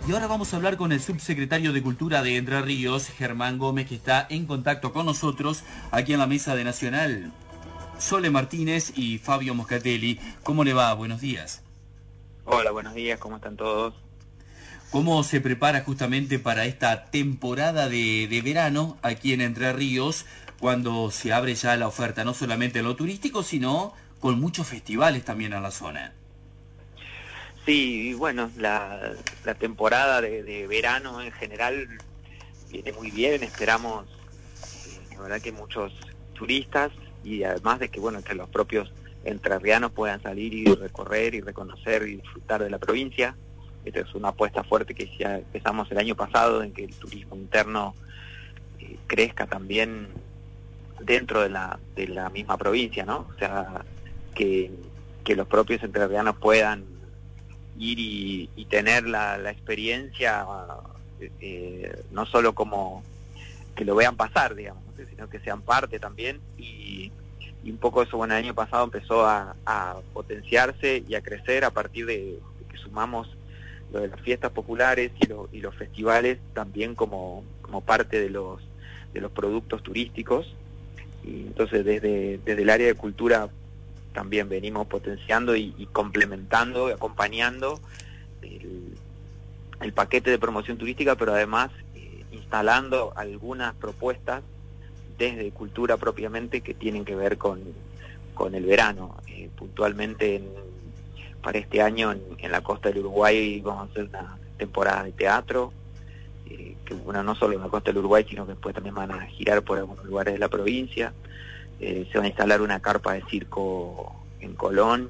Y ahora vamos a hablar con el subsecretario de Cultura de Entre Ríos, Germán Gómez, que está en contacto con nosotros aquí en la mesa de Nacional. Sole Martínez y Fabio Moscatelli. ¿Cómo le va? Buenos días. Hola, buenos días, ¿cómo están todos? ¿Cómo se prepara justamente para esta temporada de verano aquí en Entre Ríos, cuando se abre ya la oferta, no solamente en lo turístico, sino con muchos festivales también en la zona? Sí, y bueno, la temporada de verano en general viene muy bien, esperamos, la verdad que muchos turistas y además de que, bueno, que los propios entrerrianos puedan salir y recorrer y reconocer y disfrutar de la provincia. Esta es una apuesta fuerte que ya empezamos el año pasado, en que el turismo interno crezca también dentro de la misma provincia, ¿no? O sea, que, que los propios entrerrianos puedan ir y tener la experiencia, no solo como que lo vean pasar, digamos, ¿no? Sino que sean parte también y un poco eso, bueno, el año pasado empezó a potenciarse y a crecer a partir de que sumamos lo de las fiestas populares y los festivales también como parte de los productos turísticos. Y entonces desde el área de cultura también venimos potenciando y complementando, acompañando el, el paquete de promoción turística, pero además instalando algunas propuestas desde cultura propiamente que tienen que ver con el verano. Puntualmente para este año en la costa del Uruguay vamos a hacer una temporada de teatro, que bueno, no solo en la costa del Uruguay, sino que después también van a girar por algunos lugares de la provincia. Se va a instalar una carpa de circo en Colón,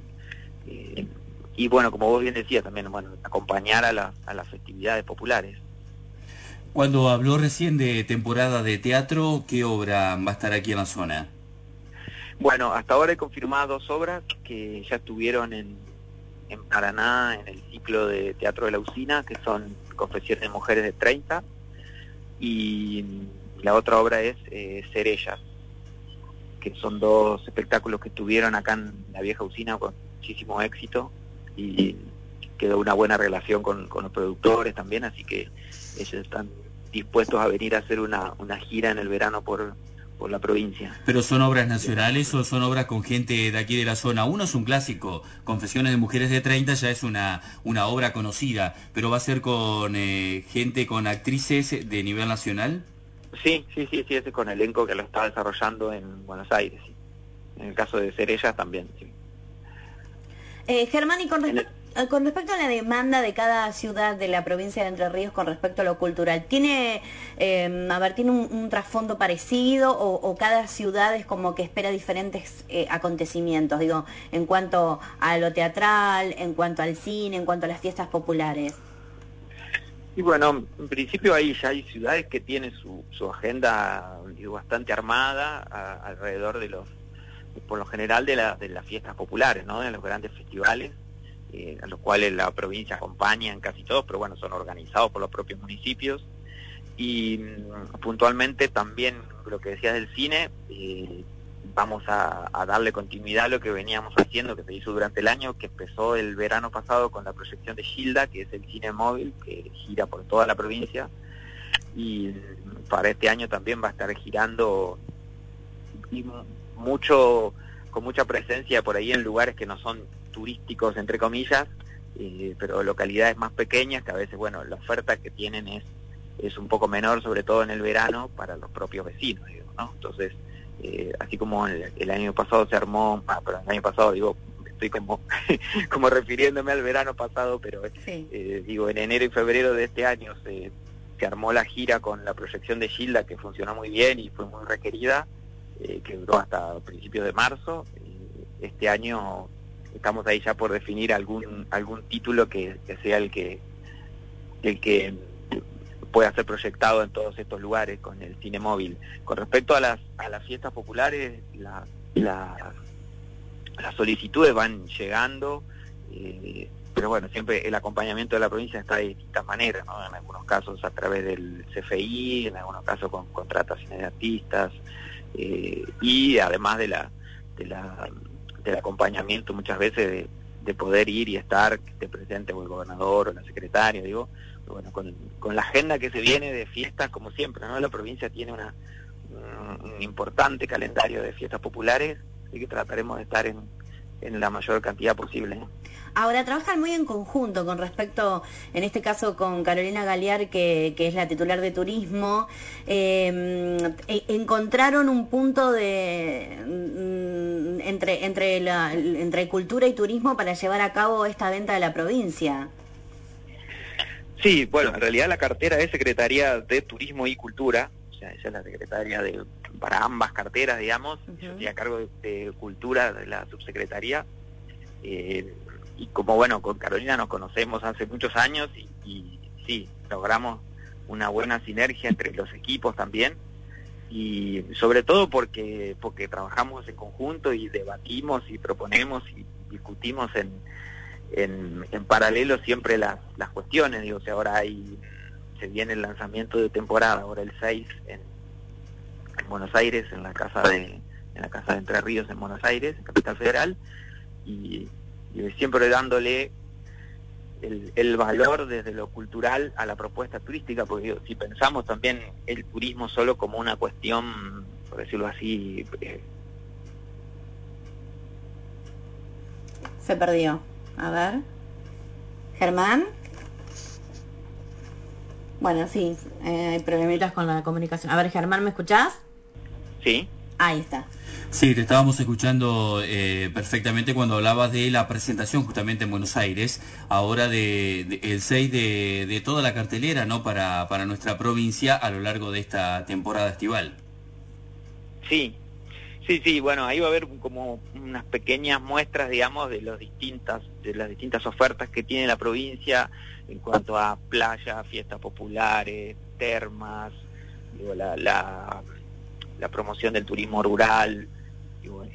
y bueno, como vos bien decías también, bueno, acompañar a las festividades populares. Cuando habló recién de temporada de teatro, ¿qué obra va a estar aquí en la zona? Bueno, hasta ahora he confirmado 2 obras que ya estuvieron en Paraná en el ciclo de Teatro de la Usina, que son Confesiones de Mujeres de 30, y la otra obra es Ser Ellas, que son 2 espectáculos que estuvieron acá en la vieja usina con muchísimo éxito y quedó una buena relación con los productores también, así que ellos están dispuestos a venir a hacer una gira en el verano por la provincia. ¿Pero son obras Así que estamos nacionales o son obras con gente de aquí de la zona? Uno es un clásico, Confesiones de Mujeres de 30 ya es una obra conocida, pero va a ser con gente, con actrices de nivel nacional. sí, ese es con elenco que lo está desarrollando en Buenos Aires, sí. En el caso de Ser Ellas también, sí. Germán, y En el- con respecto a la demanda de cada ciudad de la provincia de Entre Ríos con respecto a lo cultural, ¿tiene, tiene un trasfondo parecido o cada ciudad es como que espera diferentes acontecimientos, digo, en cuanto a lo teatral, en cuanto al cine, en cuanto a las fiestas populares? Y bueno, en principio ahí ya hay ciudades que tienen su agenda, digo, bastante armada alrededor por lo general de las fiestas populares, ¿no? De los grandes festivales, a los cuales la provincia acompaña en casi todos, pero bueno, son organizados por los propios municipios. Y puntualmente también lo que decías del cine, vamos a darle continuidad a lo que veníamos haciendo, que se hizo durante el año, que empezó el verano pasado con la proyección de Gilda, que es el cine móvil, que gira por toda la provincia, y para este año también va a estar girando y mucho, con mucha presencia por ahí en lugares que no son turísticos, entre comillas, pero localidades más pequeñas, que a veces, bueno, la oferta que tienen es un poco menor, sobre todo en el verano, para los propios vecinos, digo, ¿no? Entonces, así como el año pasado se armó, pero el año pasado, digo, estoy como como refiriéndome al verano pasado, pero Sí. digo, en enero y febrero de este año se armó la gira con la proyección de Gilda, que funcionó muy bien y fue muy requerida, que duró hasta principios de marzo. Este año estamos ahí ya por definir algún título que sea el que pueda ser proyectado en todos estos lugares con el cine móvil. Con respecto a las fiestas populares, las solicitudes van llegando, pero bueno, siempre el acompañamiento de la provincia está de distintas maneras, ¿no? En algunos casos a través del CFI, en algunos casos con contrataciones de artistas, y además del acompañamiento muchas veces de poder ir y estar, que esté presente o el gobernador o la secretaria, digo, bueno, con la agenda que se viene de fiestas, como siempre, ¿no? La provincia tiene un importante calendario de fiestas populares, así que trataremos de estar en la mayor cantidad posible, ¿no? Ahora, trabajan muy en conjunto con respecto, en este caso con Carolina Galear, que es la titular de turismo. ¿Encontraron un punto de entre cultura y turismo para llevar a cabo esta venta de la provincia? Sí, bueno, en realidad la cartera es Secretaría de Turismo y Cultura, o sea, ella es la secretaria para ambas carteras, digamos. Yo estoy a cargo de Cultura, de la subsecretaría. Y como bueno, con Carolina nos conocemos hace muchos años y sí, logramos una buena sinergia entre los equipos también, y sobre todo porque trabajamos en conjunto y debatimos y proponemos y discutimos en paralelo siempre las cuestiones. Digo, o sea, ahora se viene el lanzamiento de temporada, ahora el 6 en Buenos Aires, en la casa de Entre Ríos en Buenos Aires, en Capital Federal, y siempre dándole el valor desde lo cultural a la propuesta turística, porque digo, si pensamos también el turismo solo como una cuestión, por decirlo así... Se perdió. A ver. ¿Germán? Bueno, sí, hay problemitas con la comunicación. A ver, Germán, ¿me escuchás? Sí. Ahí está. Sí, te estábamos escuchando perfectamente cuando hablabas de la presentación justamente en Buenos Aires, ahora el 6 de toda la cartelera, ¿no? Para nuestra provincia a lo largo de esta temporada estival. Sí, bueno, ahí va a haber como unas pequeñas muestras, digamos, de las distintas ofertas que tiene la provincia en cuanto a playa, fiestas populares, termas, digo, la promoción del turismo rural, digo,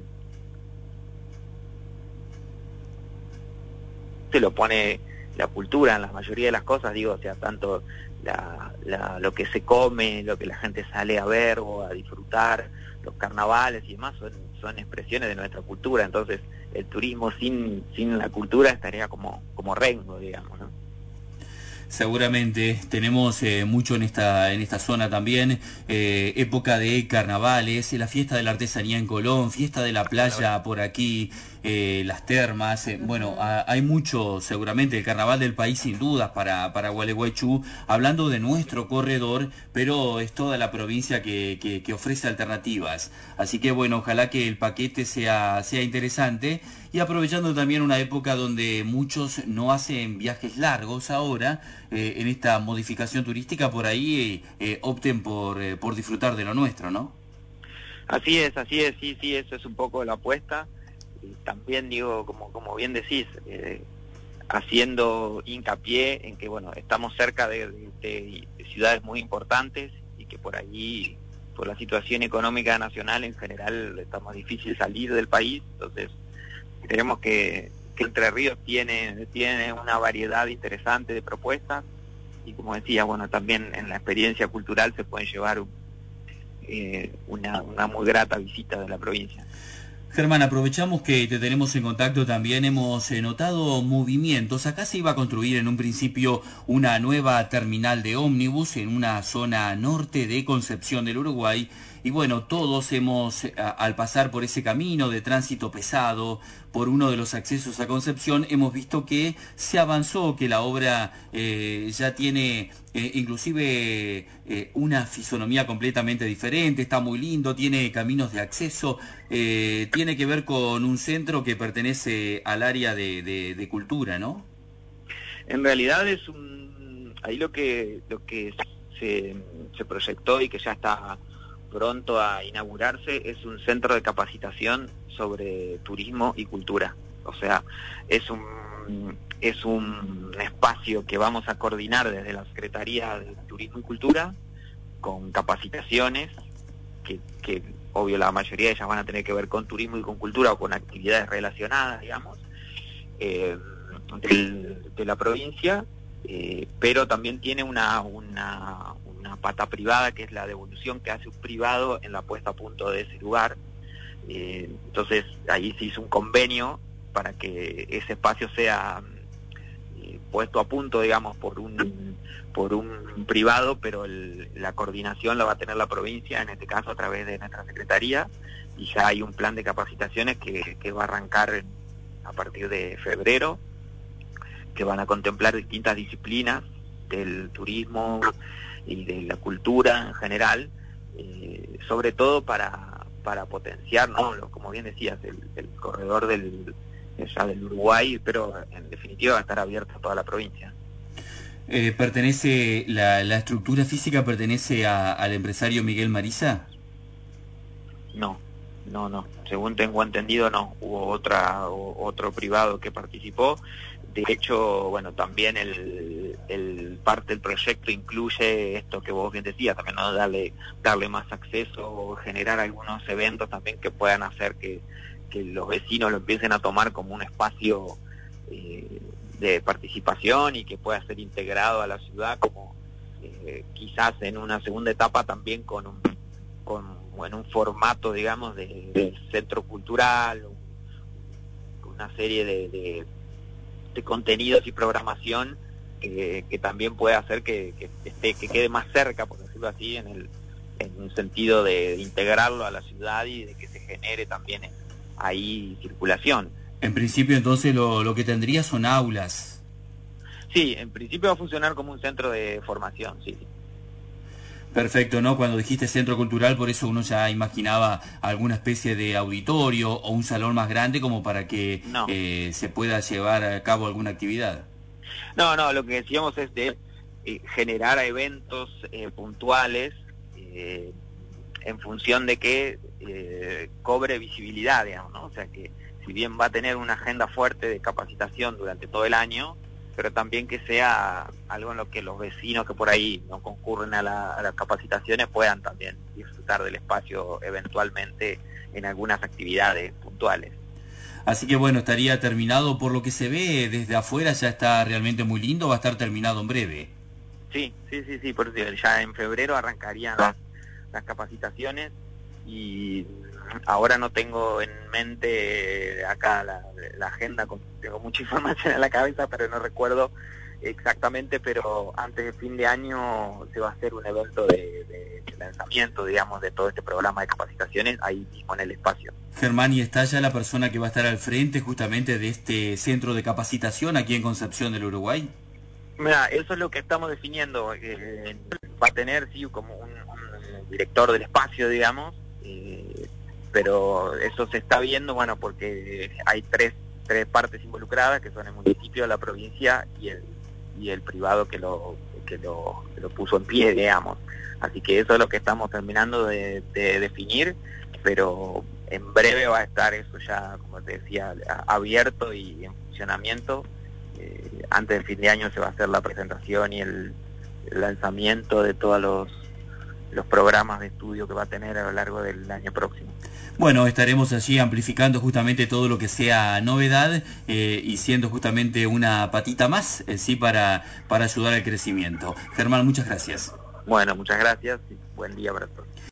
se lo pone la cultura en la mayoría de las cosas, digo, o sea, tanto lo que se come, lo que la gente sale a ver o a disfrutar, los carnavales y demás son expresiones de nuestra cultura. Entonces el turismo sin la cultura estaría como rengo, digamos, ¿no? Seguramente tenemos mucho en esta zona también, época de carnavales, la fiesta de la artesanía en Colón, fiesta de la playa por aquí, las termas, bueno, hay mucho seguramente, el carnaval del país sin dudas para Gualeguaychú, hablando de nuestro corredor, pero es toda la provincia que ofrece alternativas, así que bueno, ojalá que el paquete sea interesante, y aprovechando también una época donde muchos no hacen viajes largos ahora, en esta modificación turística, por ahí opten por disfrutar de lo nuestro, ¿no? Así es, sí, eso es un poco la apuesta. Y también digo, como bien decís, haciendo hincapié en que bueno, estamos cerca de ciudades muy importantes y que por ahí, por la situación económica nacional en general, está más difícil salir del país. Entonces creemos que Entre Ríos tiene una variedad interesante de propuestas, y como decía, bueno, también en la experiencia cultural se pueden llevar una muy grata visita de la provincia. Germán, aprovechamos que te tenemos en contacto también, hemos notado movimientos. Acá se iba a construir en un principio una nueva terminal de ómnibus en una zona norte de Concepción del Uruguay. Y bueno, todos hemos, al pasar por ese camino de tránsito pesado, por uno de los accesos a Concepción, hemos visto que se avanzó, que la obra ya tiene inclusive una fisonomía completamente diferente, está muy lindo, tiene caminos de acceso, tiene que ver con un centro que pertenece al área de cultura, ¿no? En realidad ahí lo que se proyectó y que ya está pronto a inaugurarse es un centro de capacitación sobre turismo y cultura. O sea, es un espacio que vamos a coordinar desde la Secretaría de Turismo y Cultura, con capacitaciones que obvio la mayoría de ellas van a tener que ver con turismo y con cultura o con actividades relacionadas, digamos, de la provincia, pero también tiene una pata privada, que es la devolución que hace un privado en la puesta a punto de ese lugar. Entonces ahí se hizo un convenio para que ese espacio sea puesto a punto, digamos, por un privado, pero la coordinación la va a tener la provincia, en este caso a través de nuestra secretaría, y ya hay un plan de capacitaciones que va a arrancar a partir de febrero, que van a contemplar distintas disciplinas del turismo y de la cultura en general, sobre todo para potenciar, ¿no? Como bien decías, el corredor del Uruguay, pero en definitiva va a estar abierto a toda la provincia. ¿Pertenece la estructura física pertenece al empresario Miguel Mariza? No. Según tengo entendido, no. Hubo otro privado que participó. De hecho, bueno, también el parte del proyecto incluye esto que vos bien decías, también, ¿no? Darle más acceso o generar algunos eventos también que puedan hacer que los vecinos lo empiecen a tomar como un espacio de participación y que pueda ser integrado a la ciudad, como quizás en una segunda etapa también en un formato, digamos, de centro cultural, una serie de contenidos y programación que también puede hacer que quede más cerca, por decirlo así, en un sentido de integrarlo a la ciudad y de que se genere también ahí circulación. En principio, entonces, lo que tendría son aulas. Sí, en principio va a funcionar como un centro de formación, sí. Perfecto, ¿no? Cuando dijiste centro cultural, por eso uno ya imaginaba alguna especie de auditorio o un salón más grande como para que se pueda llevar a cabo alguna actividad. No, lo que decíamos es de generar eventos puntuales en función de que cobre visibilidad, digamos, ¿no? O sea que si bien va a tener una agenda fuerte de capacitación durante todo el año, pero también que sea algo en lo que los vecinos que por ahí no concurren a las capacitaciones puedan también disfrutar del espacio eventualmente en algunas actividades puntuales. Así que bueno, estaría terminado por lo que se ve desde afuera, ya está realmente muy lindo, va a estar terminado en breve. Sí, porque ya en febrero arrancarían las capacitaciones y ahora no tengo en mente acá la agenda, tengo mucha información en la cabeza, pero no recuerdo exactamente, pero antes de fin de año se va a hacer un evento de lanzamiento, digamos, de todo este programa de capacitaciones ahí mismo en el espacio. Germán, ¿y está ya la persona que va a estar al frente justamente de este centro de capacitación aquí en Concepción del Uruguay? Mira, eso es lo que estamos definiendo. Va a tener, sí, como un director del espacio, digamos, pero eso se está viendo, bueno, porque hay tres partes involucradas, que son el municipio, la provincia y el privado que lo puso en pie, digamos. Así que eso es lo que estamos terminando de definir, pero en breve va a estar eso ya, como te decía, abierto y en funcionamiento. Antes del fin de año se va a hacer la presentación y el lanzamiento de todos los programas de estudio que va a tener a lo largo del año próximo. Bueno, estaremos allí amplificando justamente todo lo que sea novedad y siendo justamente una patita más, sí, para ayudar al crecimiento. Germán, muchas gracias. Bueno, muchas gracias y buen día para todos.